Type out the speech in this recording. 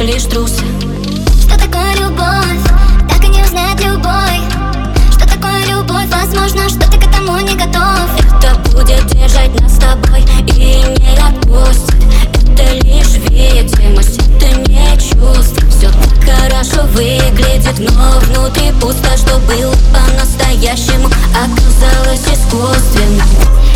лишь трусы. Что такое любовь? Так и не узнать любой. Что такое любовь? Возможно, что ты к этому не готов. Это будет держать нас с тобой и не отпустит. Это лишь видимость, это не чувство. Все так хорошо выглядит, но внутри пусто. Что было по-настоящему, оказалось искусственно.